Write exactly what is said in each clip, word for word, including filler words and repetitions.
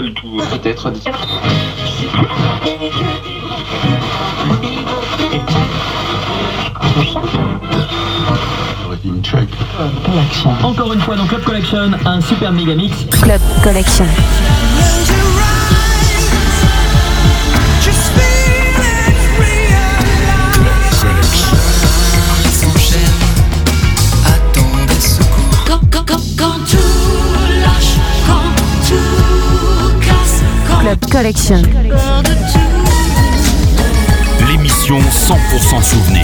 pas du tout. Peut-être. Encore une fois dans Club Collection, un super méga mix. Club Collection. Club Collection. L'émission cent pour cent souvenir.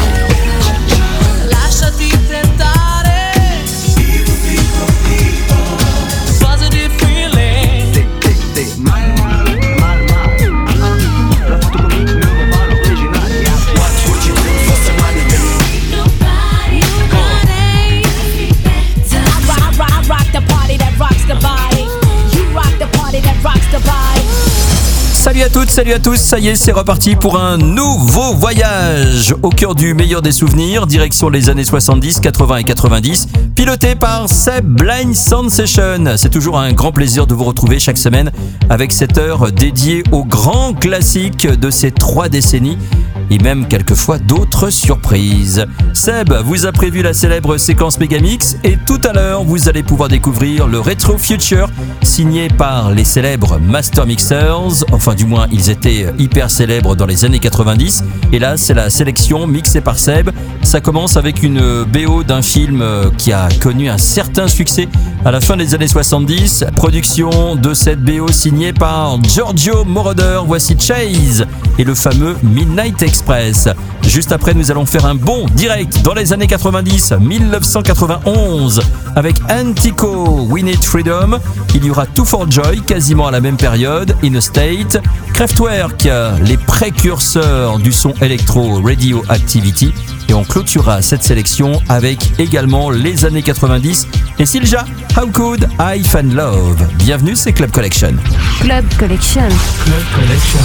Salut à toutes, salut à tous, ça y est, c'est reparti pour un nouveau voyage au cœur du meilleur des souvenirs, direction les années soixante-dix, quatre-vingts et quatre-vingt-dix, piloté par Seb Blind Sound Session. C'est toujours un grand plaisir de vous retrouver chaque semaine avec cette heure dédiée aux grands classiques de ces trois décennies et même quelquefois d'autres surprises. Seb vous a prévu la célèbre séquence Megamix et tout à l'heure vous allez pouvoir découvrir le Retro Future signé par les célèbres Master Mixers, enfin du moins ils étaient hyper célèbres dans les années quatre-vingt-dix et là c'est la sélection mixée par Seb. Ça commence avec une B O d'un film qui a connu un certain succès à la fin des années soixante-dix, production de cette B O signée par Giorgio Moroder. Voici Chase et le fameux Midnight Express. Juste après nous allons faire un bond direct dans les années quatre-vingt-dix, dix-neuf cent quatre-vingt-onze avec Antico, We Need Freedom. Il y aura Two for Joy quasiment à la même période, In a State, Kraftwerk, les précurseurs du son électro Radioactivity, et on clôturera cette sélection avec également les années quatre-vingt-dix et Silja, How Could I Find Love. Bienvenue, c'est Club Collection. Club Collection. Club Collection.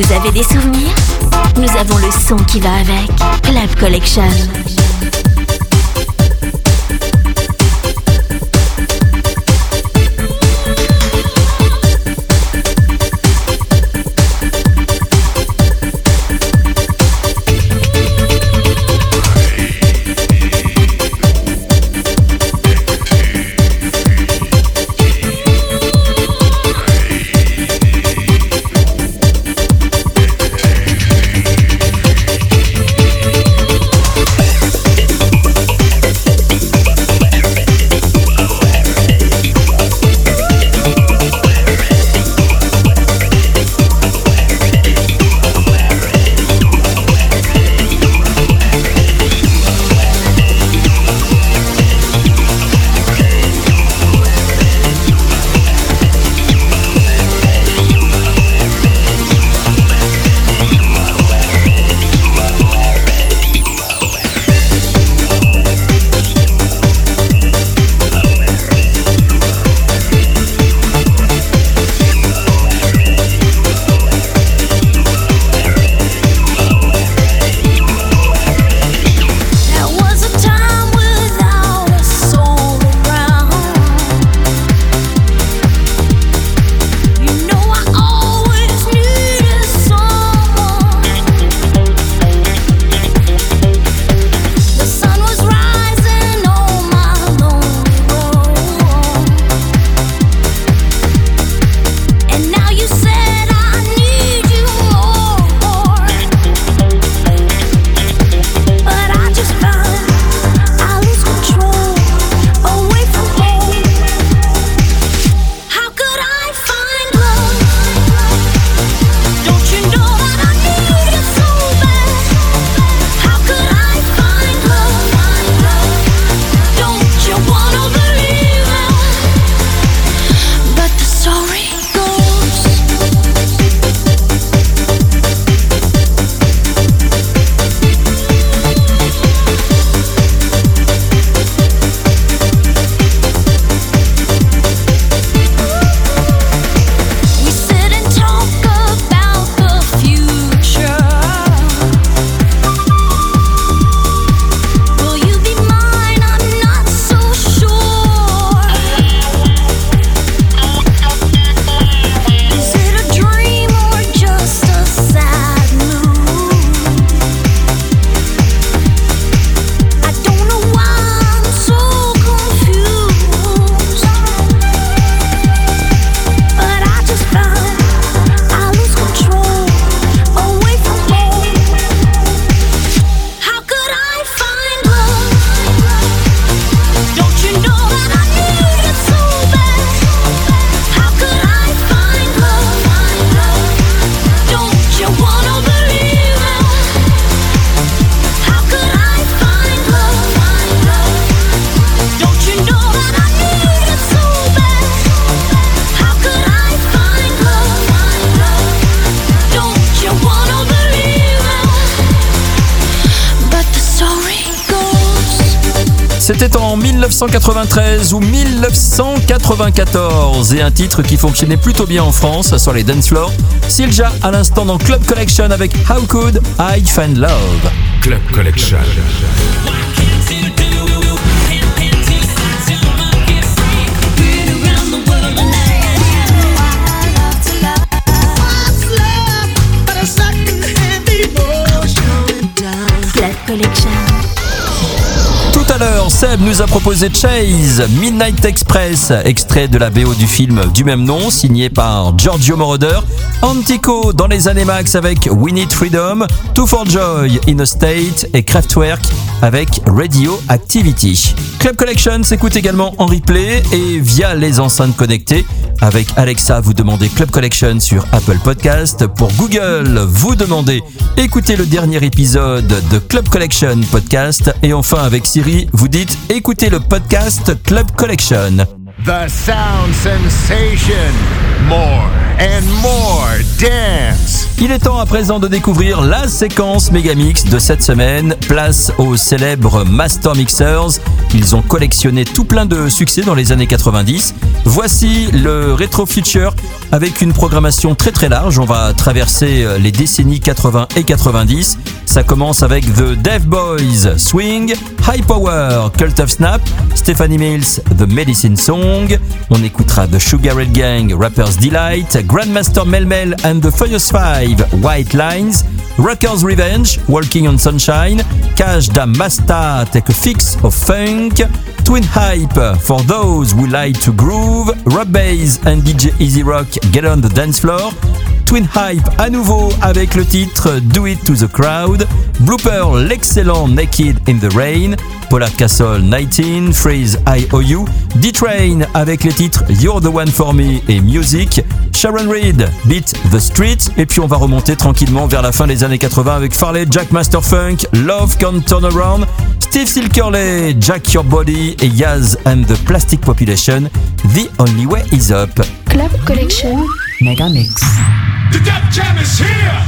Vous avez des souvenirs? Nous avons le son qui va avec. Club Collection. C'était en dix-neuf cent quatre-vingt-treize ou dix-neuf cent quatre-vingt-quatorze et un titre qui fonctionnait plutôt bien en France sur les dance floors. Silja à l'instant dans Club Collection avec How Could I Find Love. Club Collection. Club Collection. Tout à l'heure, Seb nous a proposé Chase, Midnight Express, extrait de la B O du film du même nom, signé par Giorgio Moroder. Antico dans les années max avec We Need Freedom, Two for Joy, In a State et Kraftwerk avec Radio Activity. Club Collection s'écoute également en replay et via les enceintes connectées. Avec Alexa, vous demandez Club Collection sur Apple Podcast. Pour Google, vous demandez écoutez le dernier épisode de Club Collection Podcast. Et enfin avec Siri, vous dites écoutez le podcast Club Collection. The sound sensation. More and more dance. Il est temps à présent de découvrir la séquence Megamix de cette semaine. Place aux célèbres Master Mixers. Ils ont collectionné tout plein de succès dans les années quatre-vingt-dix. Voici le Retro Future avec une programmation très très large. On va traverser les décennies quatre-vingts et quatre-vingt-dix. Ça commence avec The Deaf Boys, Swing, High Power, Cult of Snap, Stephanie Mills, The Medicine Song. On écoutera The Sugar Ray Gang, Rapper's Delight, Grandmaster Mel Mel and the Furious Five, White Lines, Rocker's Revenge, Walking on Sunshine, Cash da Masta, Take a Fix of Funk, Twin Hype, For Those Who Like to Groove, Rob Bass and D J Easy Rock, Get on the Dance Floor, Twin Hype à nouveau avec le titre Do It to the Crowd, Blooper, l'excellent Naked in the Rain, Polar Castle dix-neuf, Freeze I O U, D-Train avec les titres You're the One for Me et Music, Sharon Reed, Beat the Street, et puis on va remonter tranquillement vers la fin des années quatre-vingts avec Farley, Jack Master Funk, Love Can Turn Around, Steve Silkerley, Jack Your Body et Yaz and the Plastic Population, The Only Way Is Up. Club Collection Megamix. The Def Jam is here!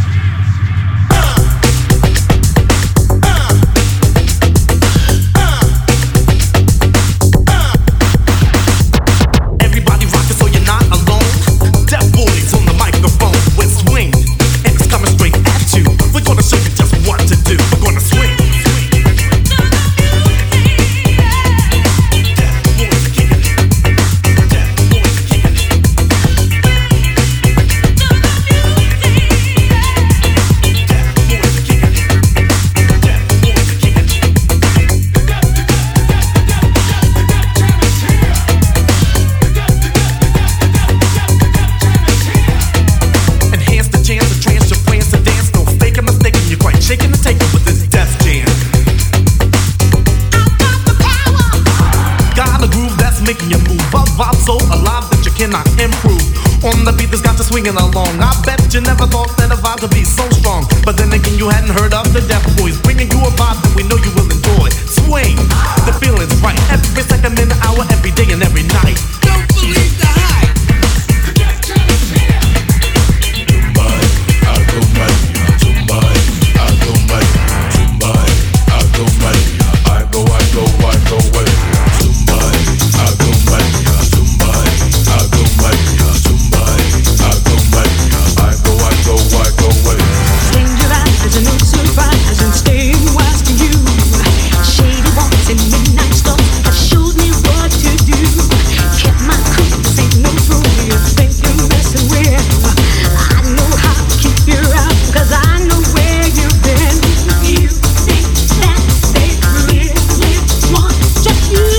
Along. I bet you never thought that a vibe could be so strong. But then again, you hadn't heard of the Deaf Boys, bringing you a vibe that we know you will enjoy. Swing, the feeling's right. Every second, minute, hour, every day and every night. Don't believe the hype. The Def Jam is here. Zumbai, I go Maria. Zumbai, I go Maria. Zumbai, I go Maria. I go, I go, I go away. Zumbai, I go Maria. Zumbai, I go Maria. Zumbai. I go, I go, I go away. Sling your eyes and no surprise and stay wise to you. Shady walks and midnight stars have showed me what to do. Kept my cool, this ain't no fool. You think you're messing with? I know how to keep you out, cause I know where you've been. You think that they really want just you.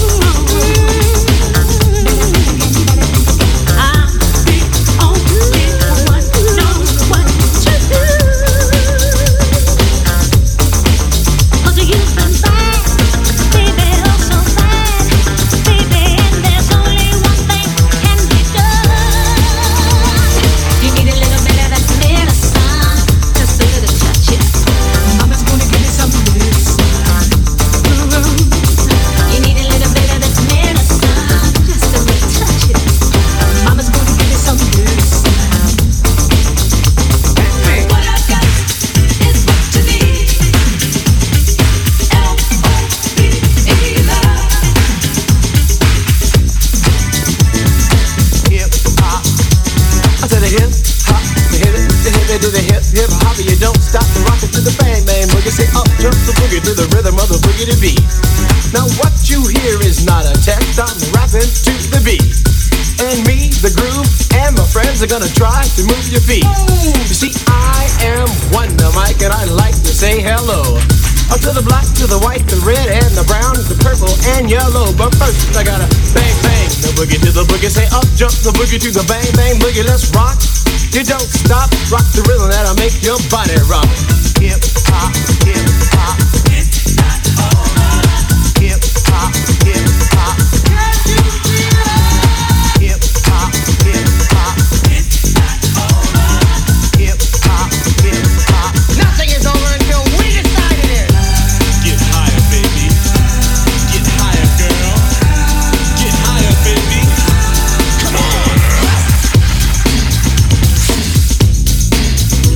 To the rhythm of the boogie to beat. Now what you hear is not a text, I'm rapping to the beat. And me, the groove, and my friends are gonna try to move your feet. You see, I am Wonder Mike and I like to say hello. Up to the black, to the white, the red, and the brown, the purple, and yellow. But first I gotta bang, bang, the boogie to the boogie. Say up, jump the boogie to the bang, bang, boogie. Let's rock. You don't stop, rock the rhythm that'll make your body rock. Hip hop, hip hop. It's not over. Hip hop, hip hop. Can you feel it? Hip hop, hip hop. It's not over. Hip hop, hip hop. Nothing is over until we decide it is. Get higher, baby. Get higher, girl. Get higher, baby. Come on.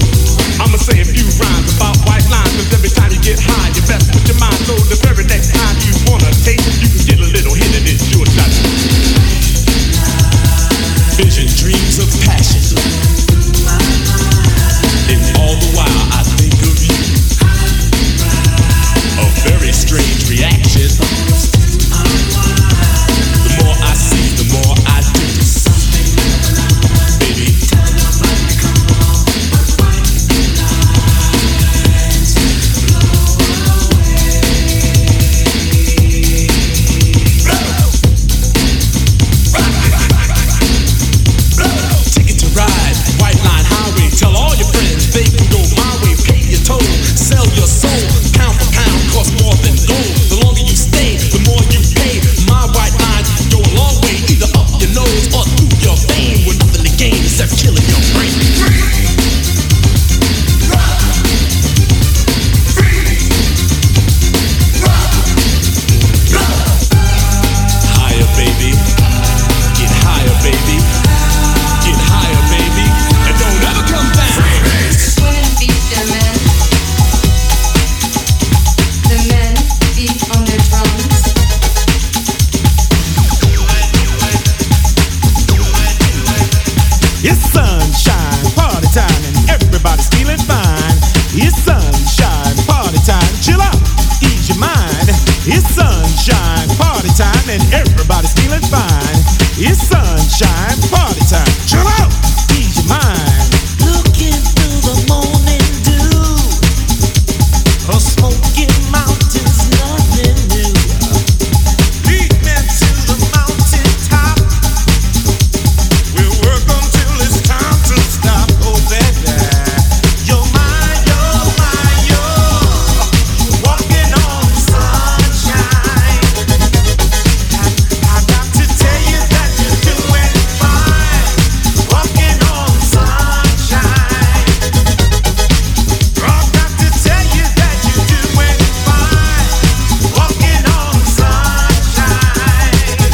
It's sunshine, party time, and everybody's feeling fine. It's sunshine, party time, chill out, ease your mind. It's sunshine, party time, and everybody's feeling fine. It's sunshine, party time, chill out, ease your mind. Looking through the morning dew, a smoking mountains, nothing new. Lead me to the mountain top. We'll work until it's time to stop. Oh, baby, you're mine, you're mine, you're walking on sunshine. I, I got to tell you that you're doing fine, walking on sunshine. I've got to tell you that you're doing fine, walking on sunshine.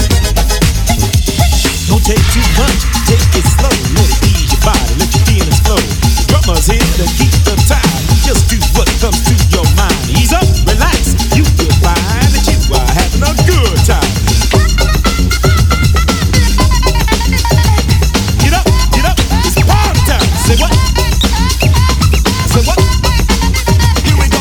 Don't take too much, take it slow. Let it ease your body, let your feelings flow. The drummer's here to keep the time. Just do what comes to your mind. Ease up, relax, you will find that you are having a good time. Get up, get up, it's party time. Say what? Say what? Here we go.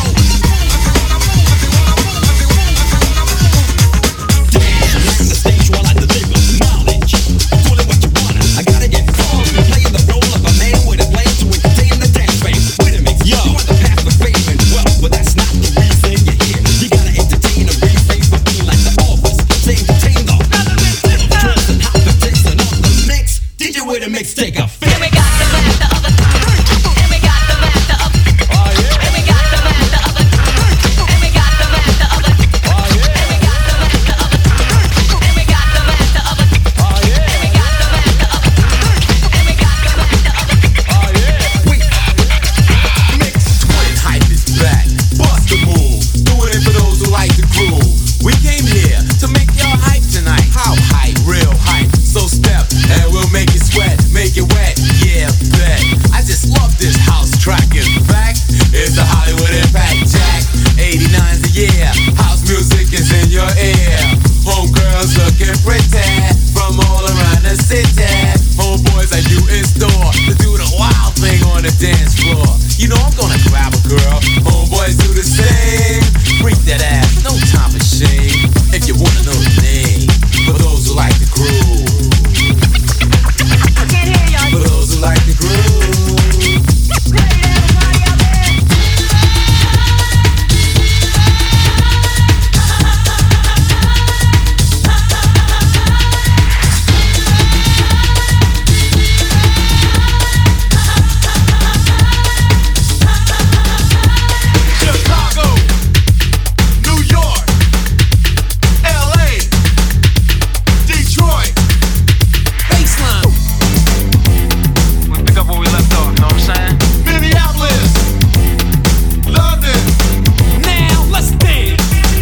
Listen the stage while I deliver knowledge. Call it what you wanna. I gotta get fun. Playing the role of a man with a plan to entertain the dance fame. Wait a minute, yo, you want the path to fame and wealth, but that's not the reason you're here. You gotta entertain a rephrase for being like the office. Say entertain the twist and hop the taste and on the mix. D J with a mix, take a fit. And we got the master of the and we got the master of and we got the master of and we got the master of and we got the master of and we got the master of and we got the master of and we got the master of Mix twin hype is back. Bust the move. Doing it for those who like the groove. We came here to make y'all hype tonight. How hype? Real hype. So step and we'll make it sweat, make it wet. Yeah, bet. I just love this house track. In fact, it's a Hollywood impact jack. eighty-nine's a year. House music is in your ear. Homegirls looking pretty from all around the city. Homeboys are you in store to do the wild thing on the dance floor. You know I'm gonna grab a girl. Homeboys do the same. Freak that ass, no time for shame. If you wanna know the name, for those who like the groove. I can't hear y'all. For those who like the groove. Everybody out there. Chicago, New York, L A, Detroit. Baseline. We pick up where we left off, know what I'm saying? Minneapolis, London. Now let's dance.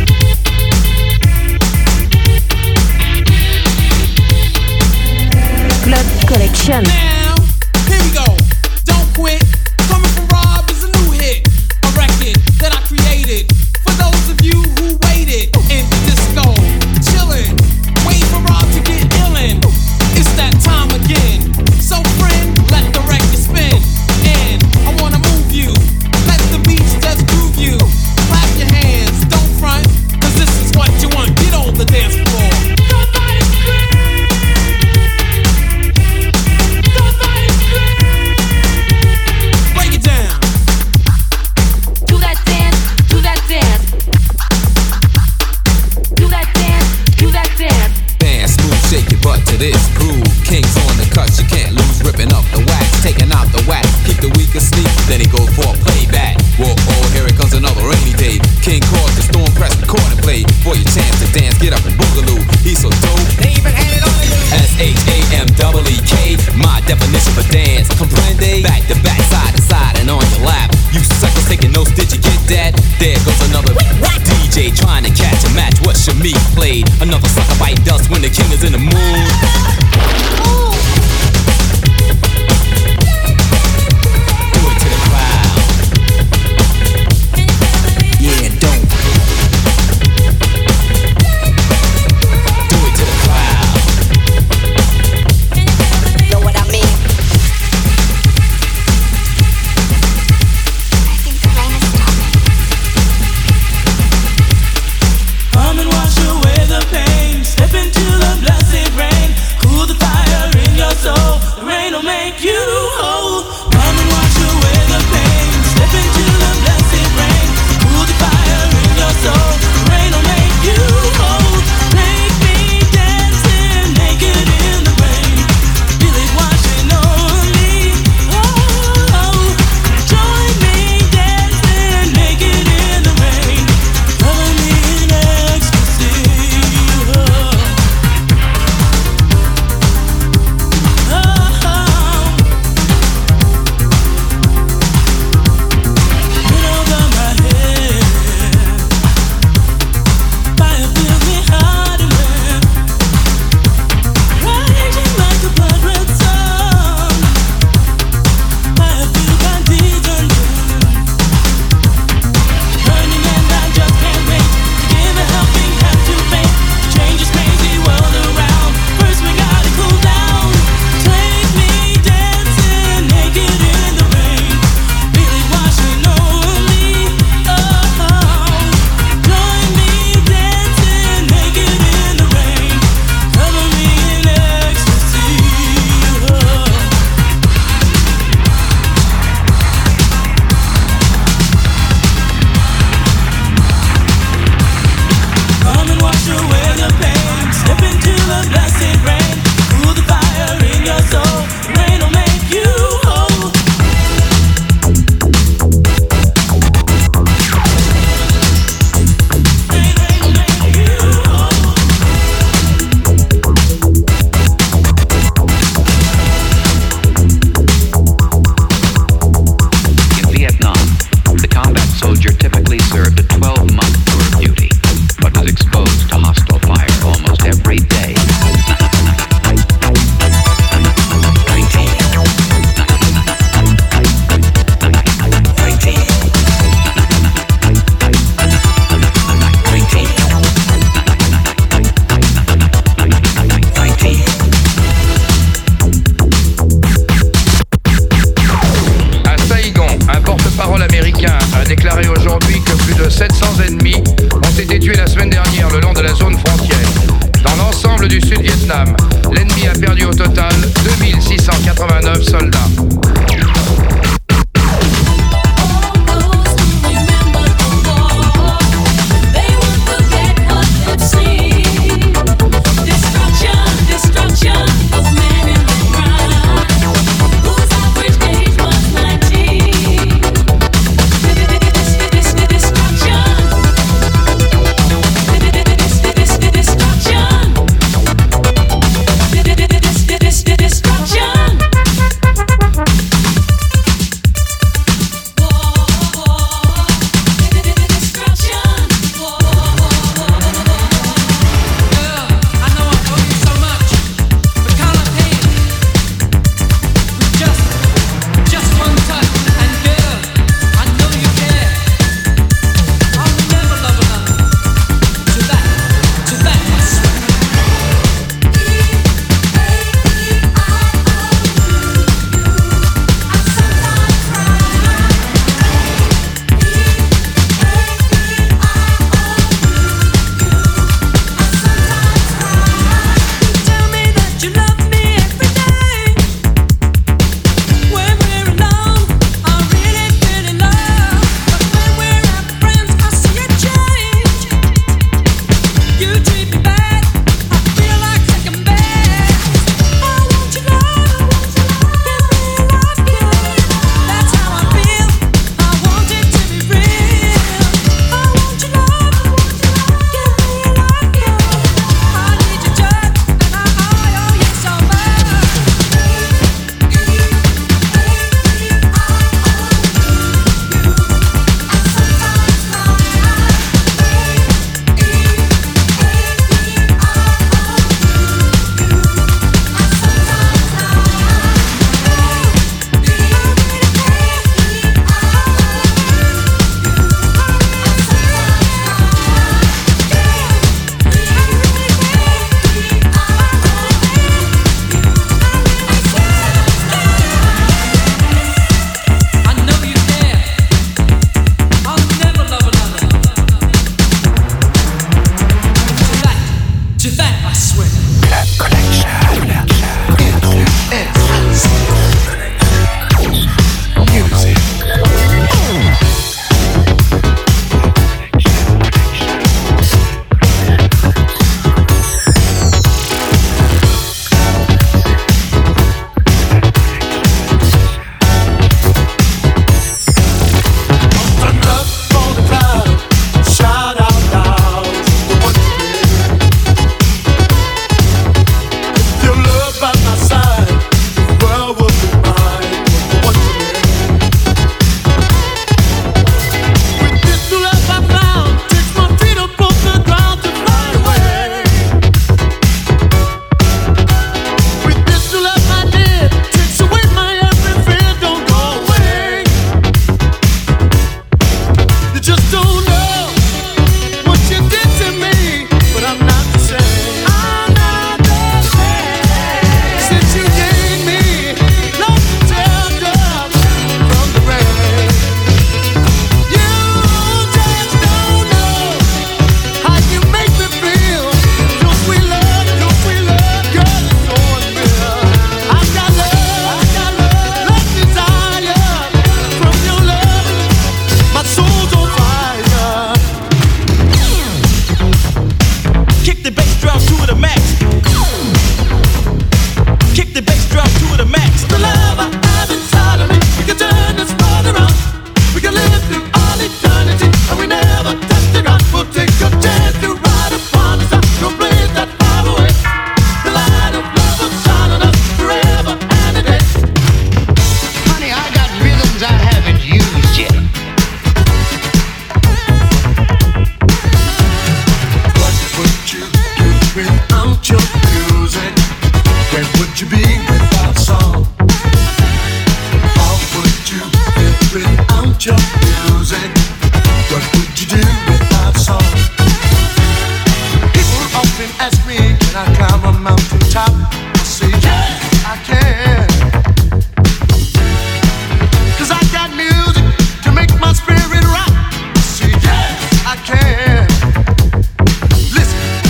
Club Collection. Now, here we go. Don't quit. Coming from Rob is a new hit. A record that I created for those of you who waited in the disco. Chillin', wait for Rob to get illin'. It's that time again. So friend, let the record spin. And I wanna move you. Let the beats just groove you. Clap your hands, don't front. Cause this is what you want. Get on the dance floor. Somebody scream! Somebody scream! Break it down. Do that dance, do that dance. Do that dance, do that dance. Dance, move, shake your butt to this groove. Kings on the cut, you can't lose. Ripping up the wax, taking out the wax. Keep the weak asleep, then he goes for a playback. Whoa, oh, here it comes another rainy day. King calls the storm, press record and play. For your chance to dance, get up and boogaloo. He's so dope, they even had it on the news. S H A M E E K, my definition for dance. Comprende? Back to back, side to side, and on your lap. You suckers taking notes, did you get that? There goes another D J trying to catch a match. What Shamik played? Another sucker bite dust when the king is in the mood. Do it to the crowd. Yeah, don't. quatre-vingt-neuf soldats.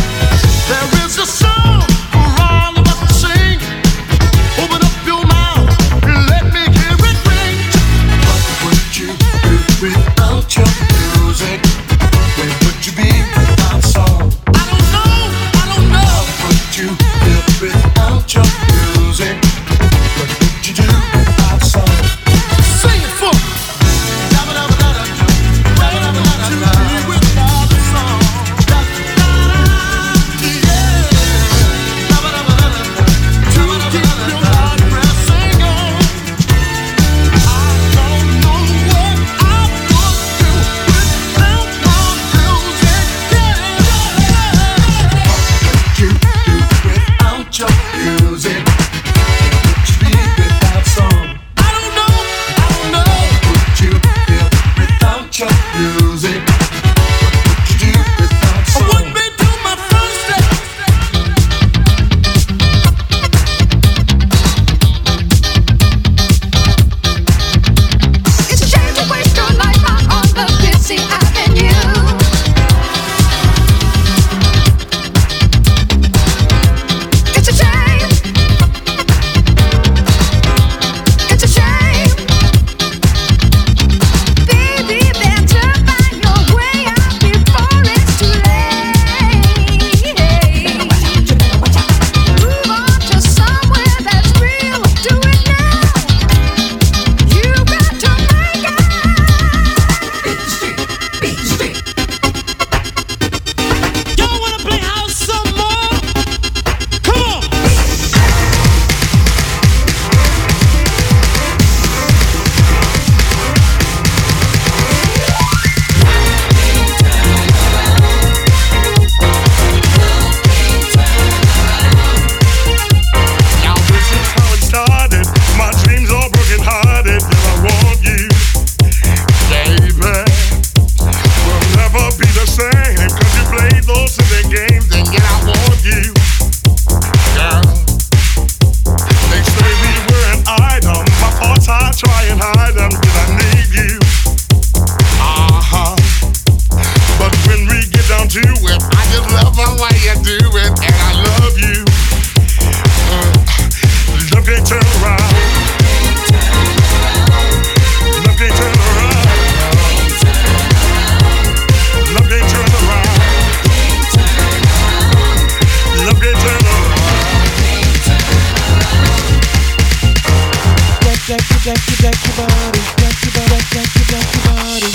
There is a song for all of us to sing. Open up your mouth can't turn around. Love can't turn around. Love can't turn around. Love can't turn around. Jack, jack, jack, jack your body, jack your body, jack your jack your body.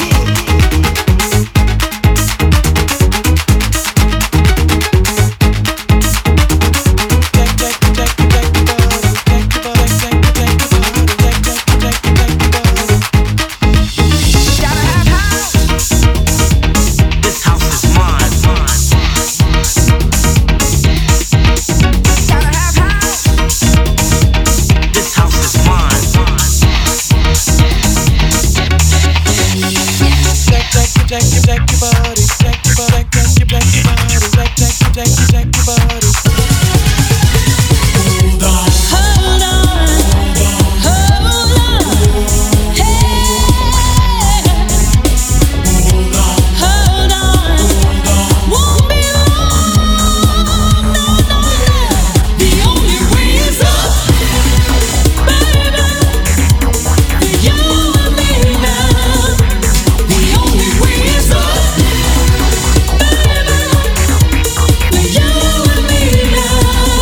Jack your jack your body, jack your body, jack your jack your body, jack jack jack your jack your body. Hold on, hold on, hold on, hey. Hold on, hold on, won't be long, no, no, no. The only way is up, baby, for you and me now. The only way is up, baby, for you and me now.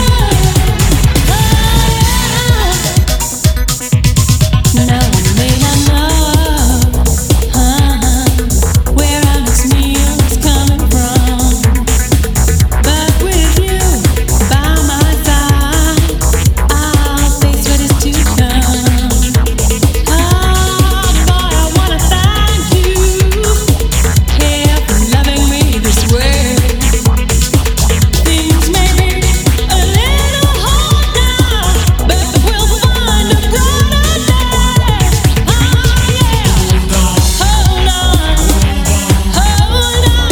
No one may not know uh-huh, where our next meal is coming from, but with you by my side, I'll face what is to come. Oh boy, I wanna thank you, yeah, for loving me this way. Things may be a little hard now, but we'll find a brighter day. Oh yeah, hold on, hold on, hold on,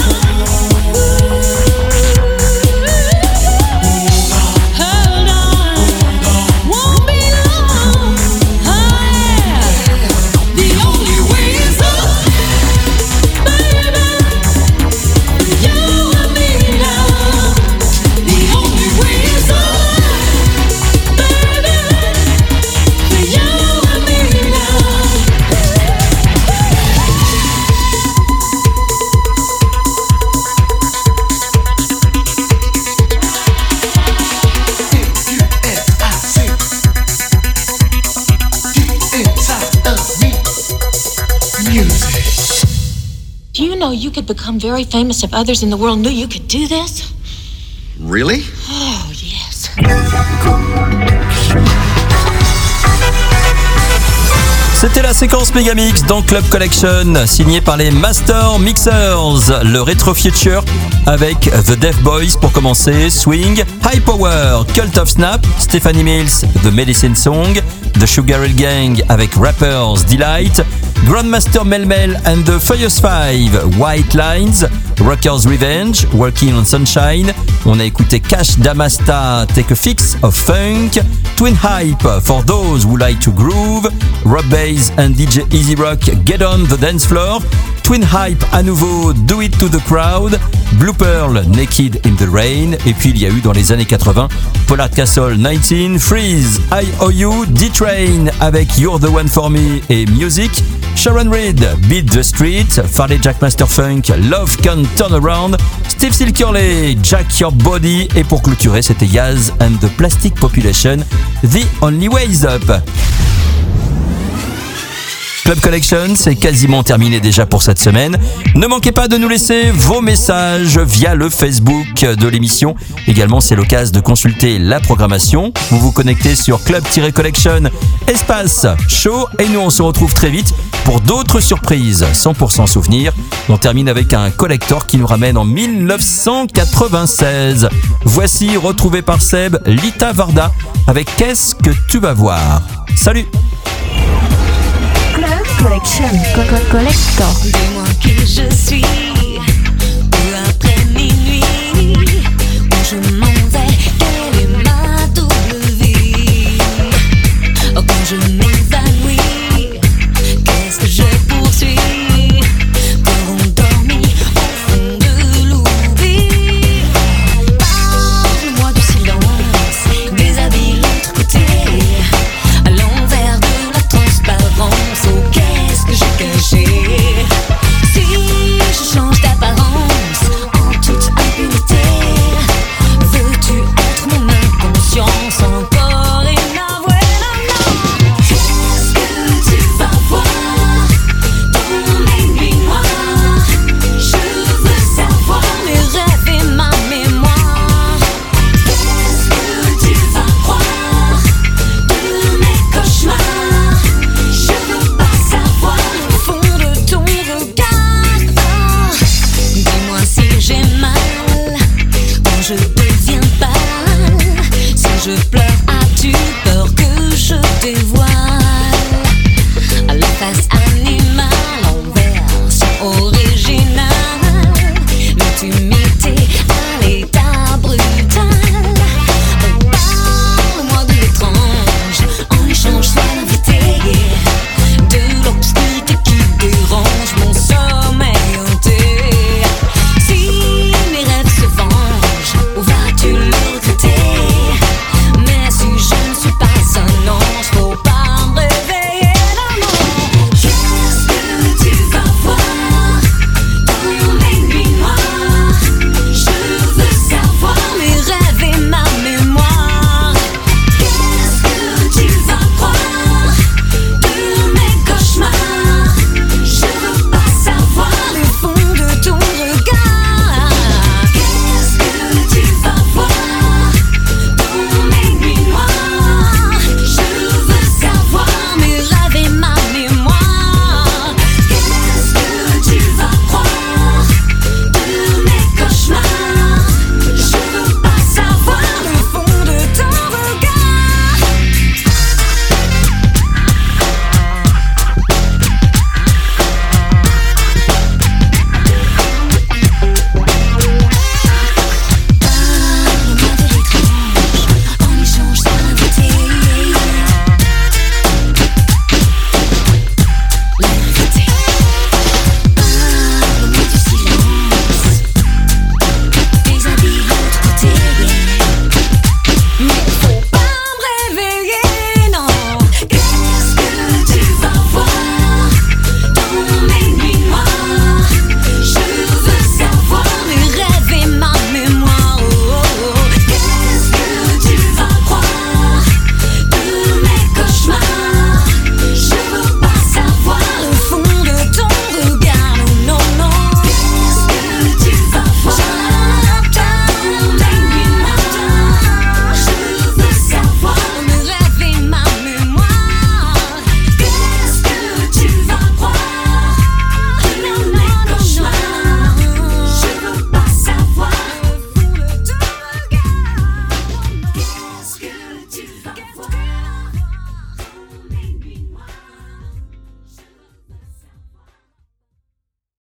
hold on, won't be long. Oh yeah, the only way is up, baby, for you and me now. The only way is up, baby, for you and me now. Do you know you could become very famous if others in the world knew you could do this? Really? Oh, yes. C'était la séquence Megamix dans Club Collection, signée par les Master Mixers, le Retro Future avec The Deaf Boys pour commencer, Swing, High Power, Cult of Snap, Stephanie Mills, The Medicine Song, The Sugar Hill Gang avec Rapper's Delight, Grandmaster Mel Mel and the Furious Five, White Lines, Rocker's Revenge, Working on Sunshine. On a écouté Cash Damasta, Take a Fix of Funk, Twin Hype, For Those Who Like to Groove, Rob Bass and D J Easy Rock, Get on the Dance Floor, Twin Hype à nouveau, Do It to the Crowd, Blue Pearl, Naked in the Rain, et puis il y a eu dans les années quatre-vingts, Pollard Castle dix-neuf, Freeze, I O U, D-Train avec You're the One for Me et Music, Sharon Reed, Beat the Street, Farley Jackmaster Funk, Love Can Turn Around, Steve Silkerley, Jack Your Body, et pour clôturer c'était Yaz and the Plastic Population, The Only Way Is Up. Club Collection, c'est quasiment terminé déjà pour cette semaine. Ne manquez pas de nous laisser vos messages via le Facebook de l'émission. Également, c'est l'occasion de consulter la programmation. Vous vous connectez sur Club-Collection espace show et nous on se retrouve très vite pour d'autres surprises cent pour cent souvenirs. On termine avec un collector qui nous ramène en mille neuf cent quatre-vingt-seize. Voici, retrouvé par Seb, Lita Varda avec Qu'est-ce que tu vas voir. Salut! Collection, Coco Collector. Dis-moi qui je suis, ou après minuit, où je m'en